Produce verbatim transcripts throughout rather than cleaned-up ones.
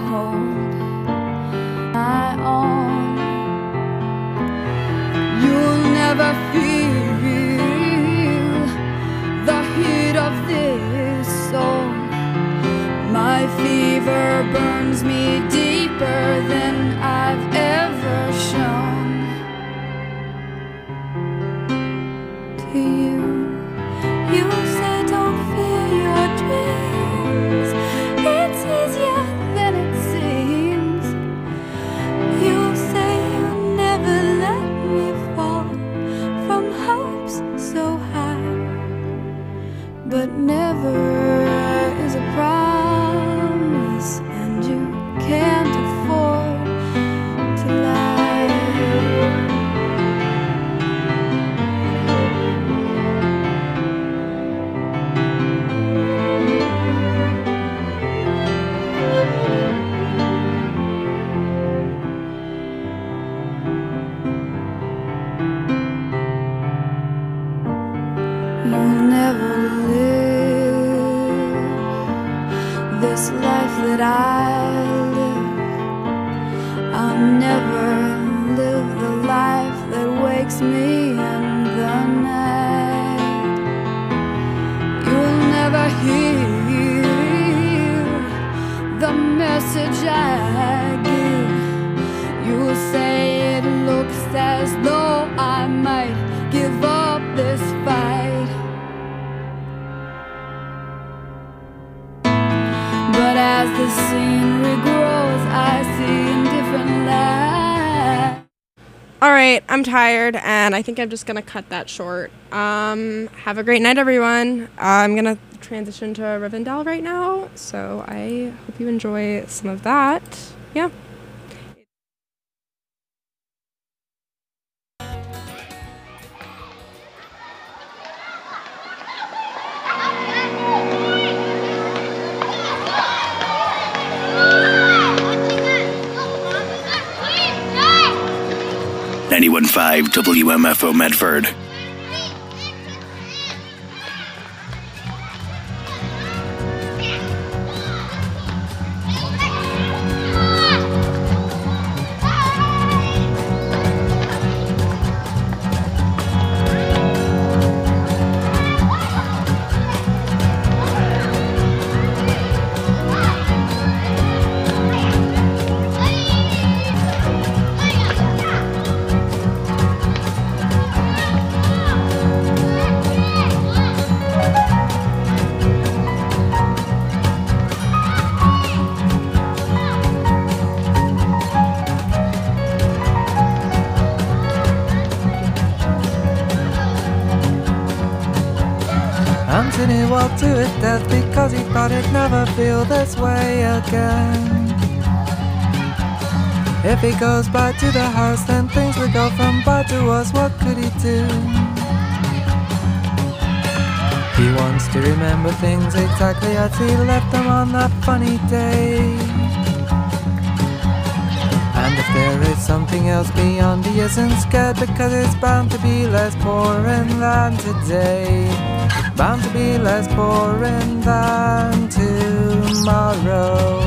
hold my own. You'll never feel the heat of this soul. My fever burns me deeper than I've ever shown. To you, you say don't fear your dreams. It's easier than it seems. You say you'll never let me fall from hopes so high, but never is a promise, and you can't afford to lie. You'll never live this life that I live. I'll never live the life that wakes me in the night. You'll never hear the message I give. You'll say it looks as though I might give up this fight. But as the scenery grows, I see in different light. All right, I'm tired, and I think I'm just gonna cut that short. Um, have a great night, everyone. I'm gonna transition to Rivendell right now, so I hope you enjoy some of that. Yeah. ninety-one point five W M F O Medford. Anthony walked to his death because he thought he'd never feel this way again. If he goes back to the house, then things would go from bad to worse. What could he do? He wants to remember things exactly as he left them on that funny day. And if there is something else beyond, he isn't scared, because it's bound to be less boring than today. Bound to be less boring than tomorrow.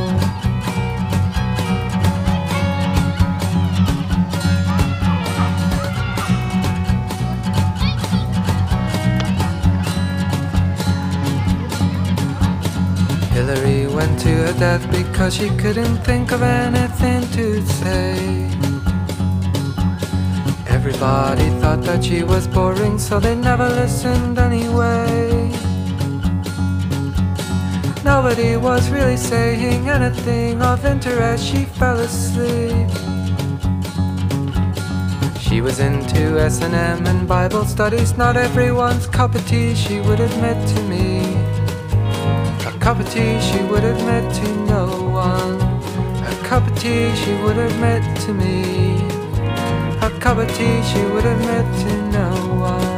Hillary went to her death because she couldn't think of anything to say. Everybody thought that she was boring, so they never listened anyway. Nobody was really saying anything of interest. She fell asleep. She was into S and M and Bible studies, not everyone's cup of tea, she would admit to me. A cup of tea she would admit to no one. A cup of tea she would admit to me. A cup of tea she would admit to no one.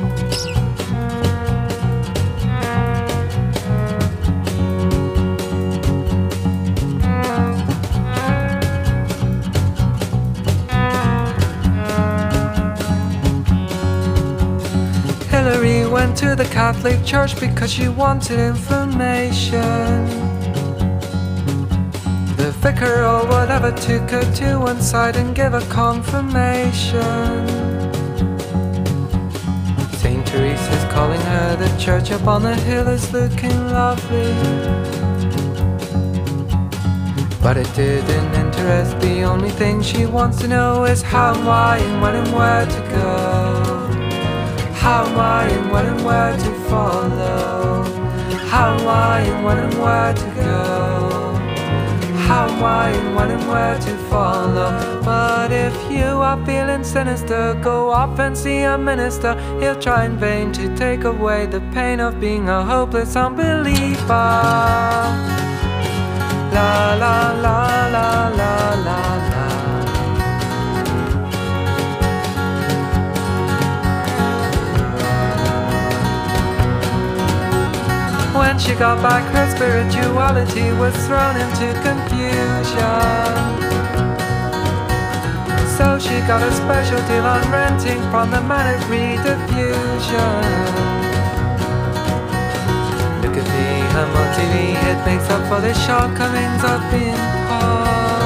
Hillary went to the Catholic Church because she wanted information. the vicar or whatever took her to one side and gave her confirmation. Saint Teresa's calling her, the church up on the hill is looking lovely. But it didn't interest, the only thing she wants to know is how and why and when and where to go. How and why and when and where to follow. How and why and when and where to go. How and why and when and where to follow. But if you are feeling sinister, go off and see a minister. He'll try in vain to take away the pain of being a hopeless unbeliever. La la la la la la la. When she got back, her spirituality was thrown into confusion. So she got a special deal on renting from the Manic Rediffusion. Look at me, I'm on T V, it makes up for the shortcomings of being poor.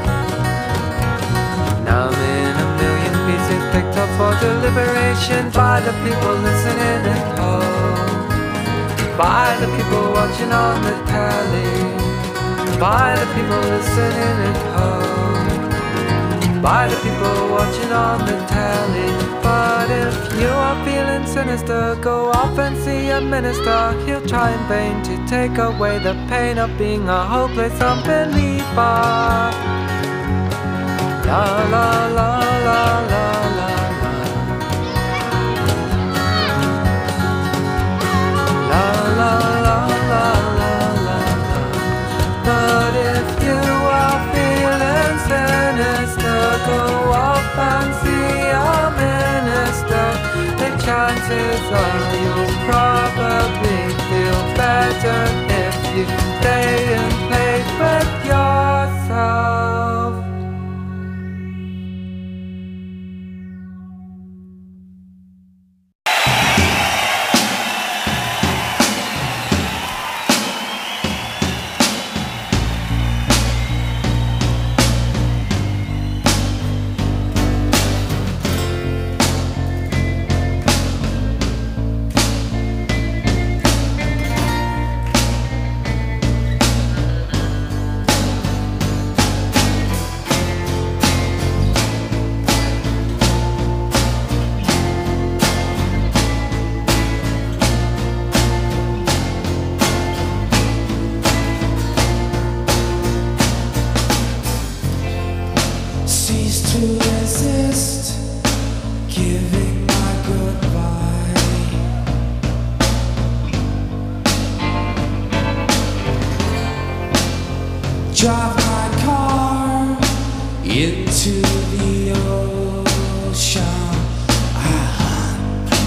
Now I'm in a million pieces picked up for deliberation by the people listening at home. By the people watching on the telly. By the people listening at home. By the people watching on the telly. But if you are feeling sinister, go off and see a minister. He'll try in vain to take away the pain of being a hopeless unbeliever. La la la la la la. La la la la la la. But if you are feeling sinister, go off and see a minister. The chances are you'll probably feel better if you stay in place with yourself. Drive my car into the ocean. Ah.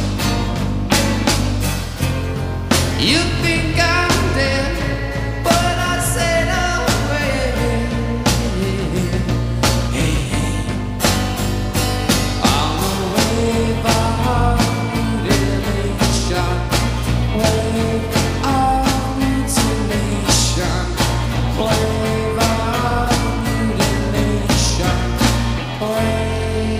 You think I'm dead, but I said away. Hey, I'm a wave of mutilation, wave of mutilation, wave. Wave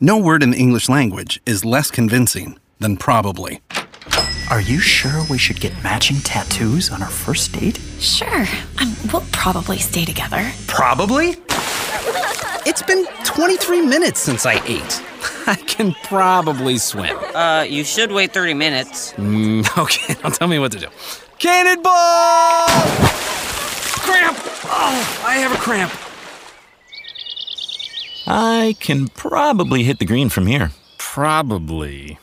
No word in the English language is less convincing than probably. Are you sure we should get matching tattoos on our first date? Sure. Um, we'll probably stay together. Probably? It's been twenty-three minutes since I ate. I can probably swim. Uh, you should wait thirty minutes. Mm, okay, now tell me what to do. Cannonball! Cramp! Oh, I have a cramp. I can probably hit the green from here. Probably.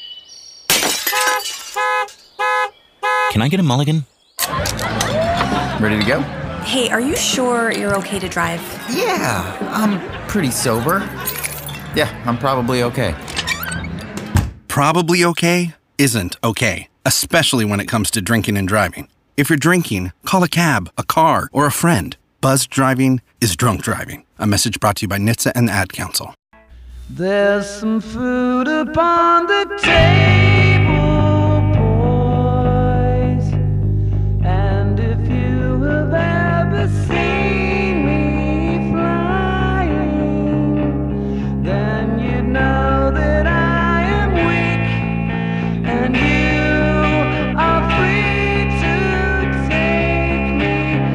Can I get a mulligan? Ready to go? Hey, are you sure you're okay to drive? Yeah, I'm pretty sober. Yeah, I'm probably okay. Probably okay isn't okay, especially when it comes to drinking and driving. If you're drinking, call a cab, a car, or a friend. Buzzed driving is drunk driving. A message brought to you by N H T S A and the Ad Council. There's some food upon the table, boys. And if you have ever seen me flying, then you know that I am weak, and you are free to take me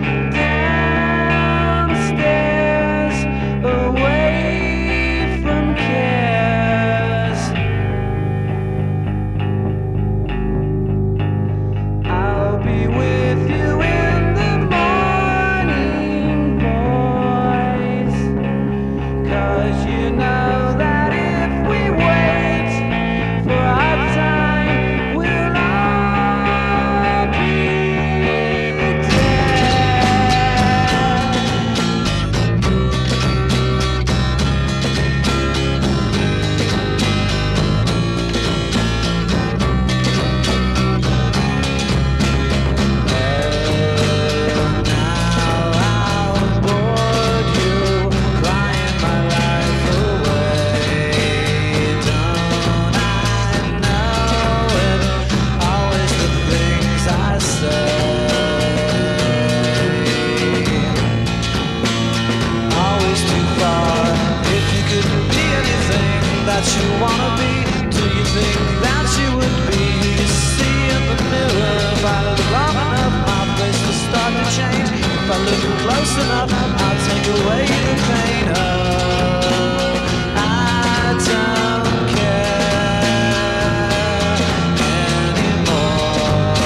downstairs, away from cares. I'll be with you in the morning, boys, 'cause you know that if we wait for our time, we'll all be always too far. If you could be anything that you wanna be, do you think that you would be? You see in the mirror, if I look long enough, my face will start to change. If I look close enough, I'll take away the pain. Oh, I don't care anymore,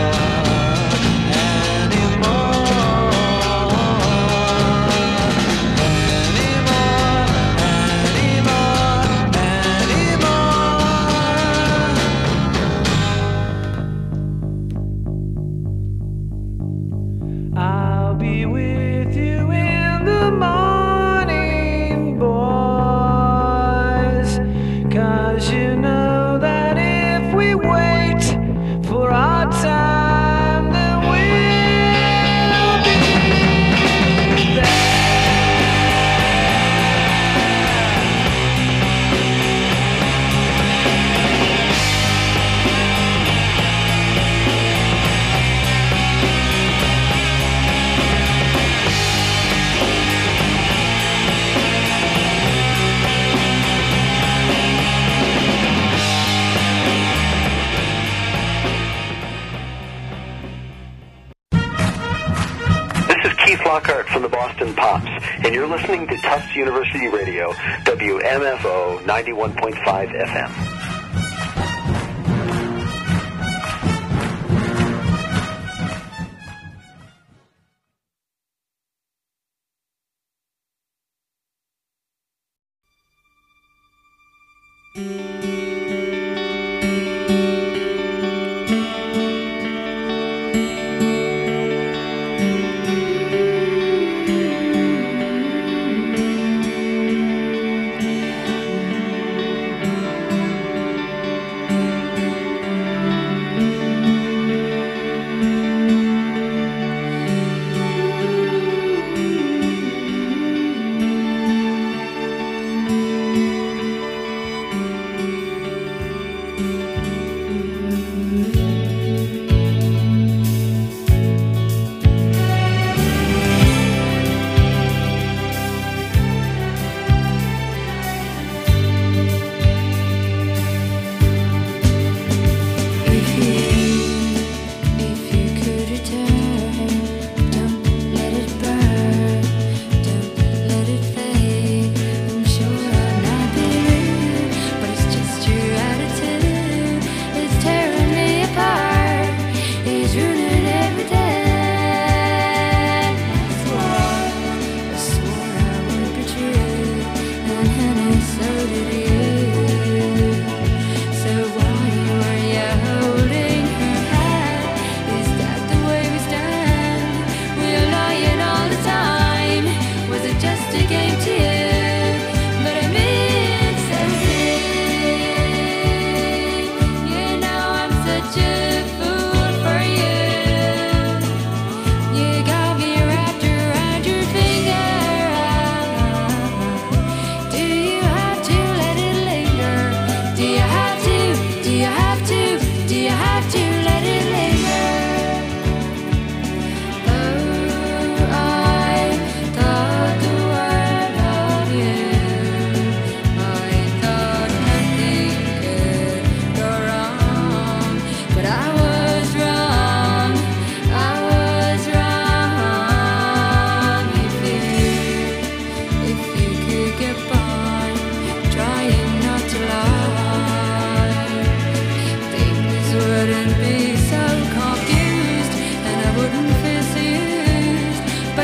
I'll be with you in the morning, boys, 'cause you know that if we wait for our time, then we'll be there. This is Keith Lockhart from the Boston Pops, and you're listening to Tufts University Radio, W M F O ninety-one point five F M.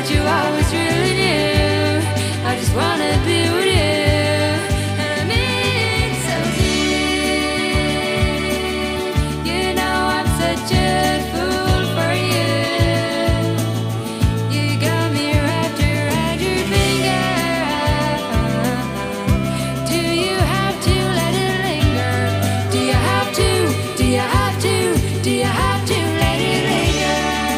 that you always really knew. I just wanna be with you. And I mean so deep. You know I'm such a fool for you. You got me wrapped around your finger. Do you have to let it linger? Do you have to? Do you have to? Do you have to let it linger?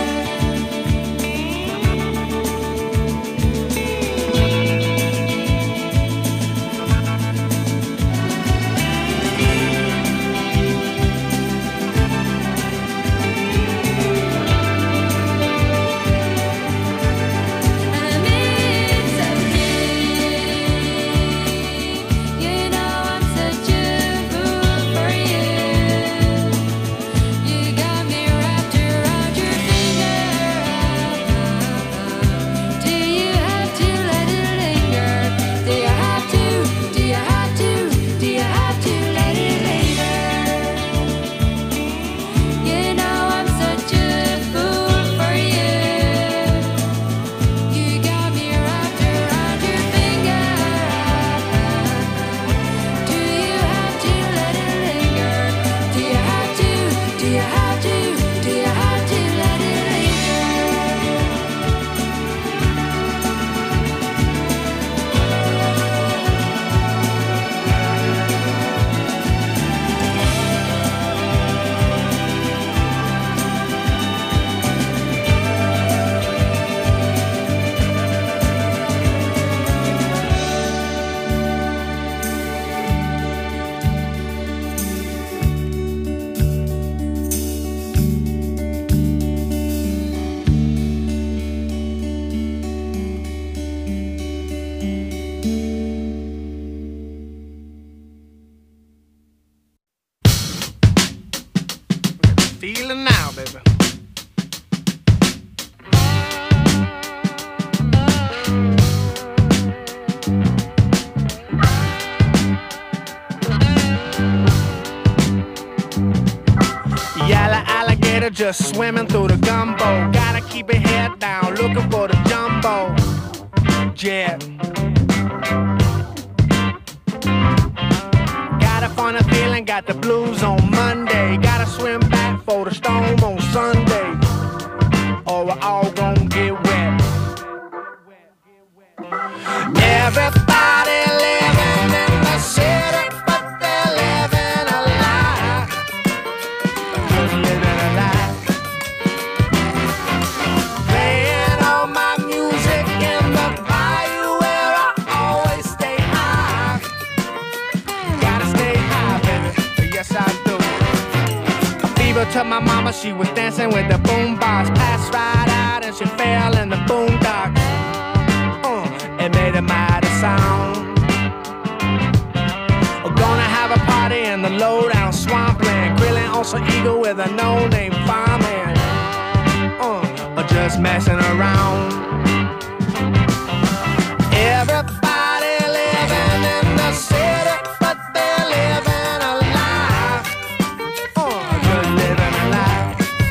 Feeling now, baby. Yellow alligator just swimming through the gumbo. Gotta keep your head down, looking for the jumbo jet. Got a funny feeling, got the blues on Monday. Gotta swim back for the storm on Sunday, or we're all gonna get wet. Everybody living in the city, but they're living a lie. Just living a lie. Playing all my music in the bayou where I always stay high. Gotta stay high, baby, yes I do. A fever to my mama, she was dancing with the boombox. Passed right out and she fell in the boondocks. Uh, it made a mighty sound. We're gonna have a party in the low-down swampland, grilling on some eagle with a no-name fireman. Uh, or just messing around. Everybody living in the city, but they're living a lie. Uh, just living a lie.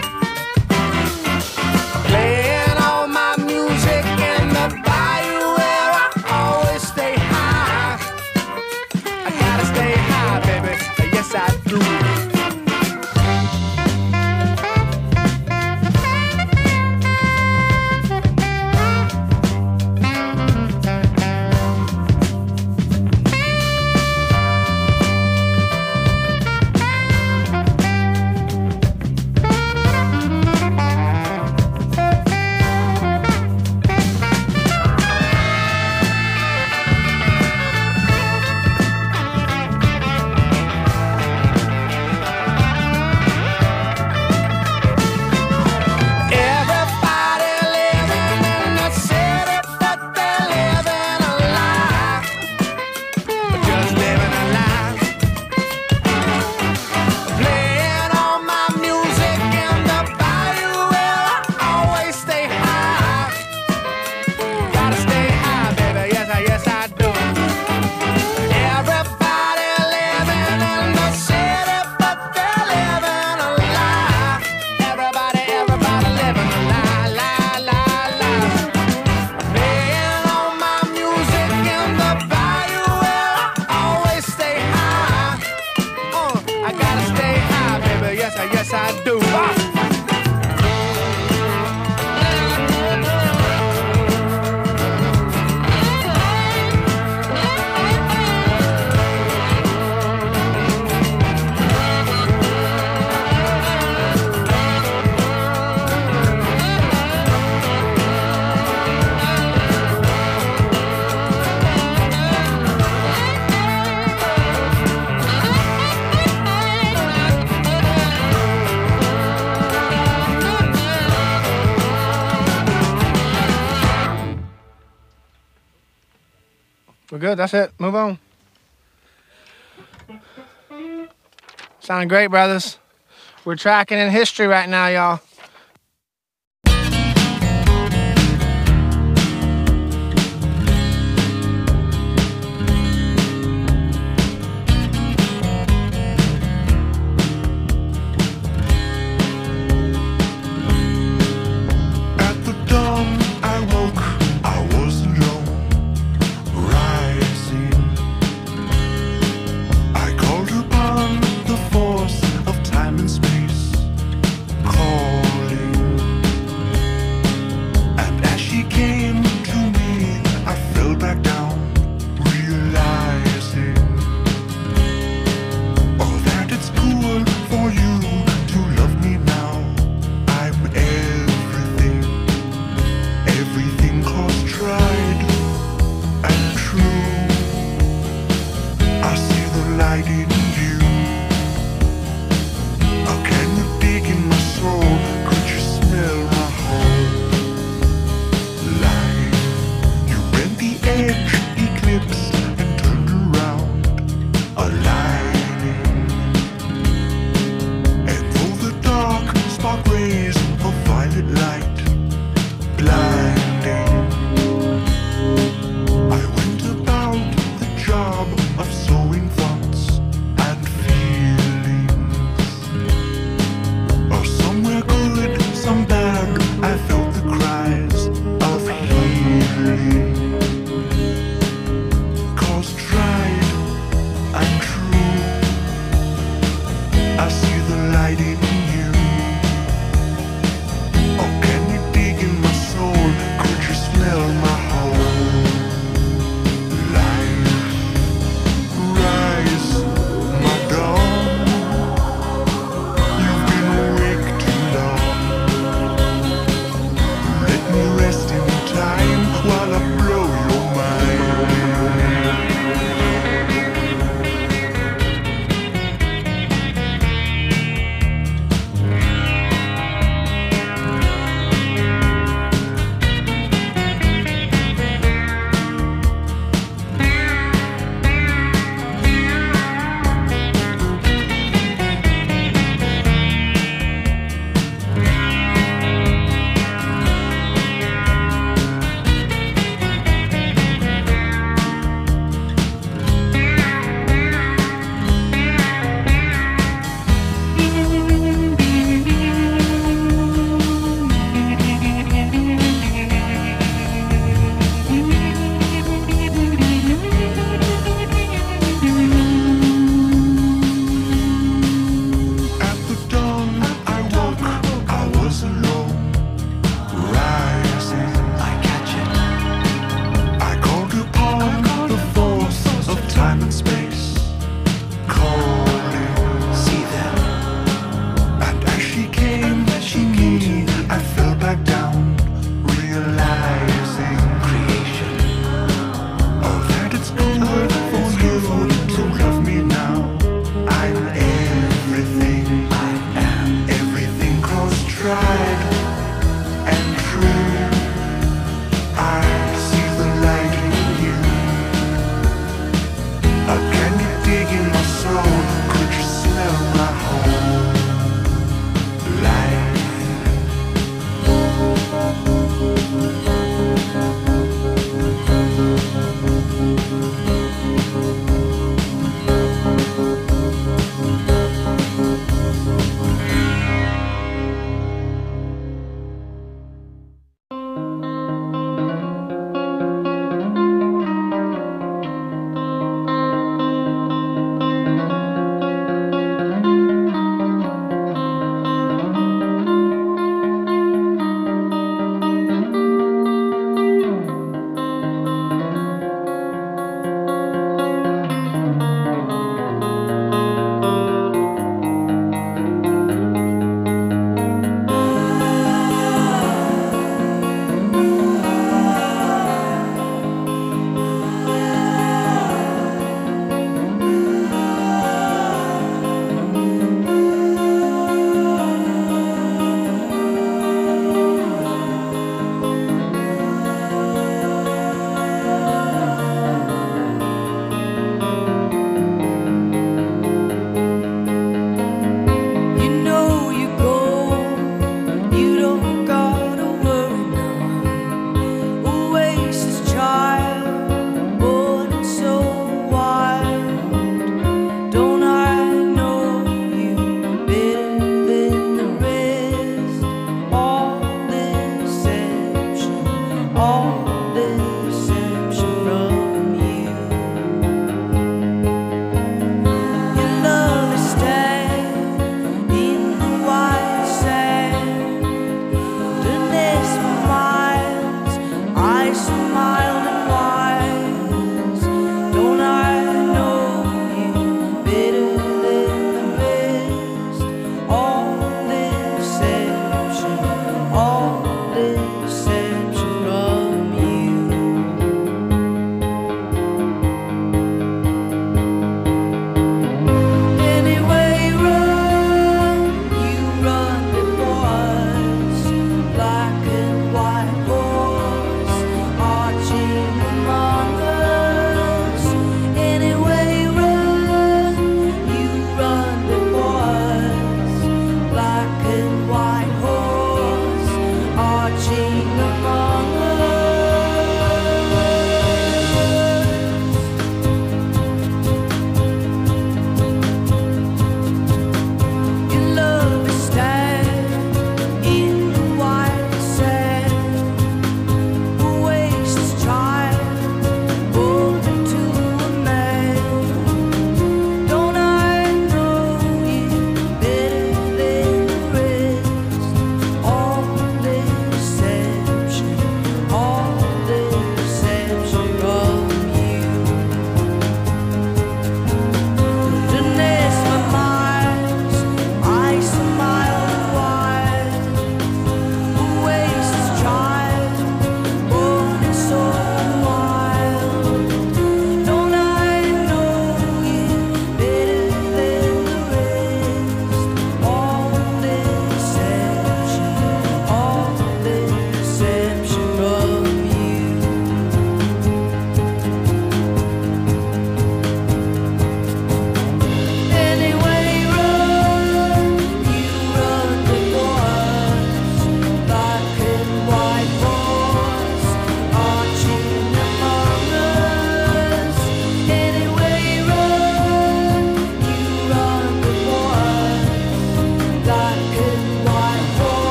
Playing all my music in the bayou where I always stay high. I gotta stay high, baby, yes I do. We're good. That's it. Move on. Sounding great, brothers. We're tracking in history right now, y'all.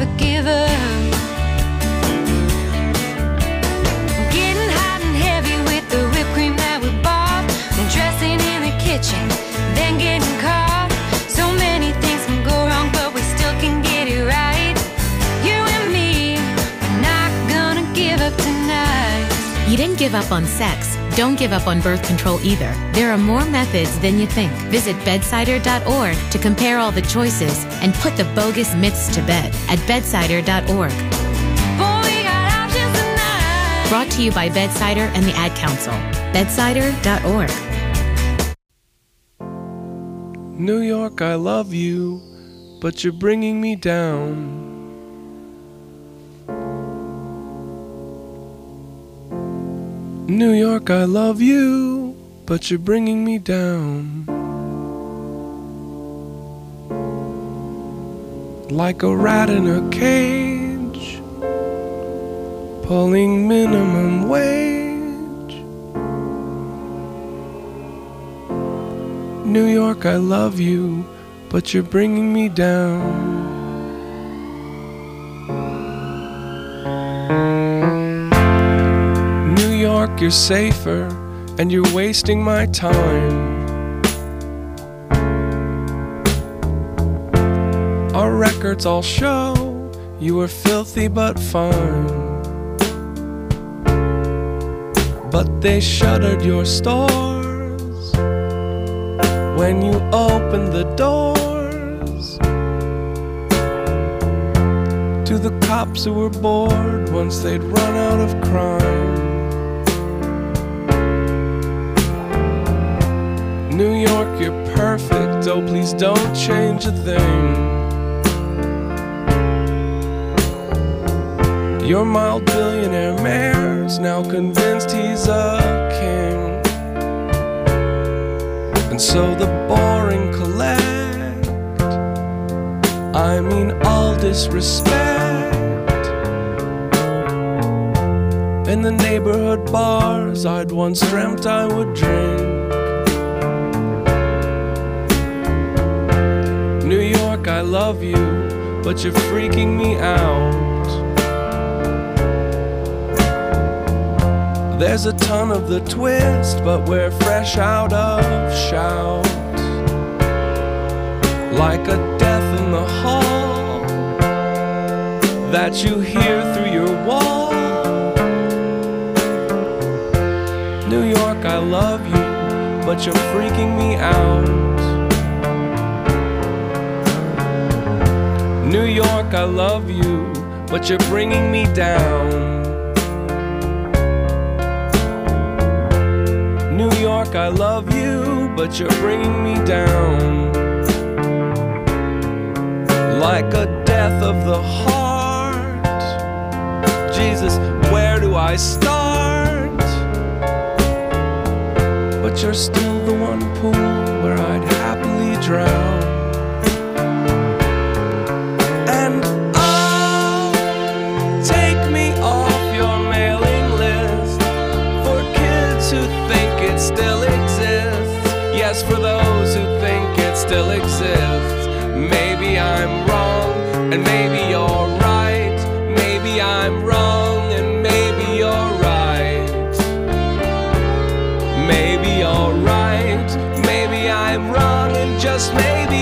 never give up. Getting hot and heavy with the whipped cream that we bought, and dressing in the kitchen, then getting caught. So many things can go wrong, but we still can get it right. You and me, we're not gonna give up tonight. You didn't give up on sex. Don't give up on birth control either. There are more methods than you think. Visit bedsider dot org to compare all the choices and put the bogus myths to bed at bedsider dot org. Boy, we got options tonight. Brought to you by Bedsider and the Ad Council. bedsider dot org. New York, I love you, but you're bringing me down. New York, I love you, but you're bringing me down. Like a rat in a cage, pulling minimum wage. New York, I love you, but you're bringing me down. You're safer, and you're wasting my time. Our records all show you were filthy but fine. But they shuttered your stores when you opened the doors to the cops who were bored once they'd run out of crime. New York, you're perfect, oh please don't change a thing. Your mild billionaire mayor's now convinced he's a king. And so the boring collect, I mean all disrespect. In the neighborhood bars I'd once dreamt I would drink. New York, I love you, but you're freaking me out. There's a ton of the twist, but we're fresh out of shout. Like a death in the hall that you hear through your wall. New York, I love you, but you're freaking me out. New York, I love you, but you're bringing me down. New York, I love you, but you're bringing me down. Like a death of the heart. Jesus, where do I start? But you're still the one pool where I'd happily drown. Still exists, yes, for those who think it still exists. Maybe I'm wrong, and maybe you're right. Maybe I'm wrong, and maybe you're right. Maybe you're right, maybe I'm wrong, and just maybe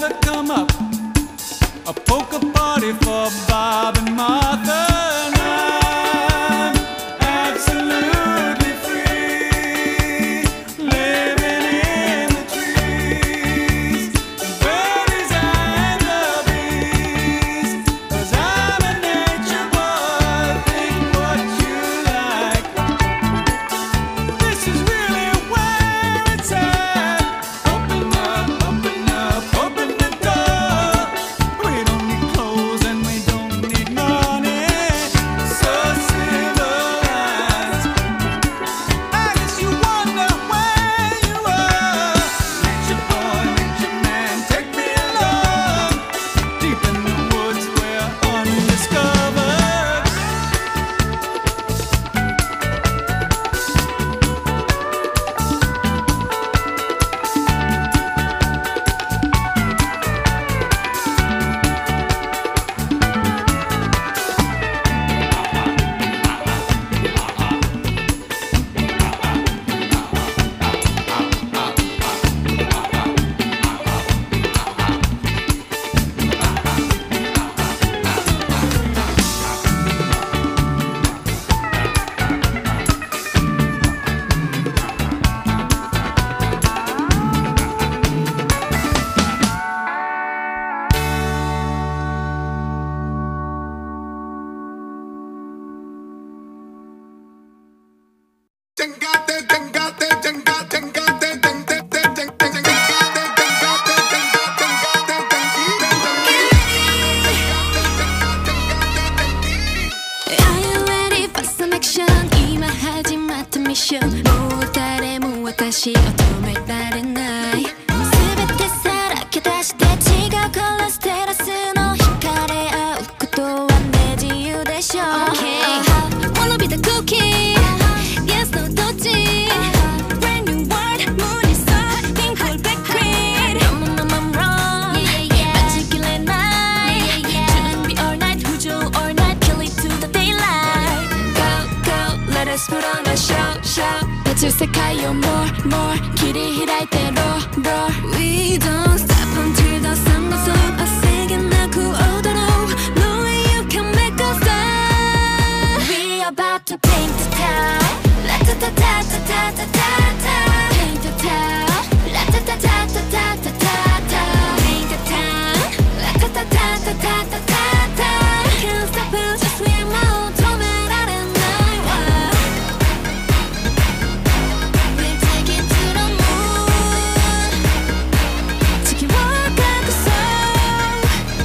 never come up. A polka party for Bob and Martha. And I'm absolutely free, living in the trees, the birdies and the bees. 'Cause I'm a nature boy, think what you like. This is really where it's at. Open up, open up, open the door. We don't need clothes and we don't need money. So civilized. I guess you wonder where you are. Nature boy, nature man, take me along. Deep in the woods where undiscovered. Are you ready for some action? 今始まったミッション。もう誰も私を止められない。全てさらけ出して違うカラーステラスの惹かれ合うことはね自由でしょう。Okay. Wanna be the cookie? Yes, no, どっち Brand new world, moon is up, pink or black queen. I'm, I'm, I'm wrong. Yeah, yeah. 待ちきれない。Yeah, yeah. 준비 all night, 浮上 all night, kill it to the daylight. Go, go, let us put on a show, show. 立つ世界を more, more 切り開いて roar, roar. We don't stop until the sun goes up. 焦げなく踊ろう。No way you can make us stop. We about to paint the town. La ta ta ta ta ta ta ta ta. Paint the town. La ta ta ta ta ta ta ta ta. Paint the town. La ta ta ta ta ta ta ta ta. Can't stop us, just we more. 止められないわ。We'll take it to the moon. 地球を隠そう。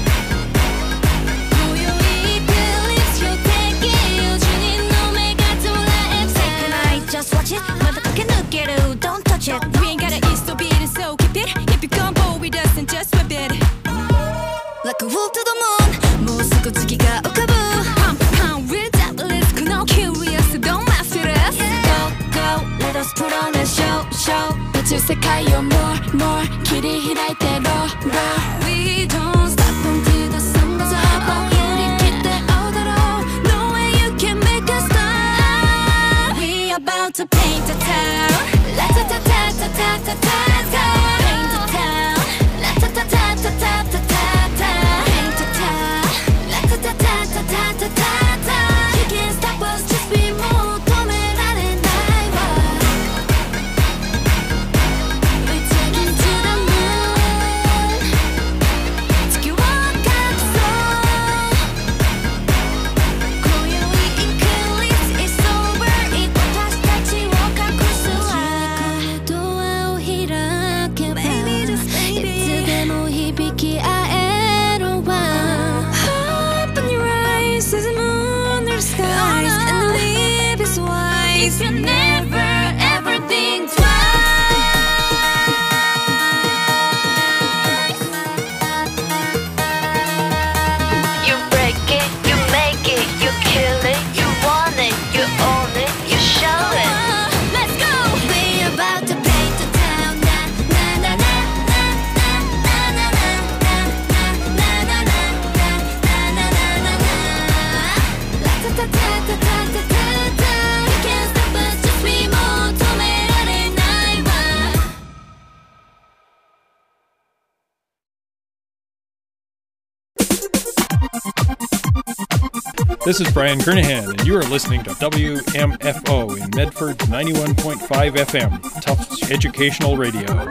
今宵 Please, you'll take it. 十人の目が捉えて。Take a night, just watch it. まだ駆け抜ける Don't touch it. We ain't gotta east or beat it, so keep it. If you come bold with us, then just whip it. Like a wolf to the moon. もうすぐ月が浮かぶ。Pump, pump, we'll double risk. No curious, don't mess with us. Go, go, let us put on a show, show. 立つ世界を more, more 切り開いて roar, roar. We don't stop until the sun goes up. 振り切って踊ろう。No way you can make us stop. We about to paint the town. La ta ta ta ta ta ta ta ta. Paint the town. La ta ta ta ta ta ta ta ta. Paint the town. La ta ta ta ta ta ta ta ta. You can't stop us, just be more. 止められないわ。We take it to the moon. This is Brian Kernahan, and you are listening to W M F O in Medford's ninety-one point five F M, Tufts Educational Radio.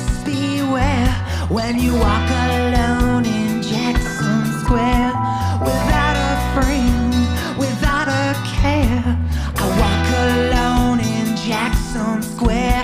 just beware when you walk alone in Jackson Square, without a friend, without a care. I walk alone in Jackson Square.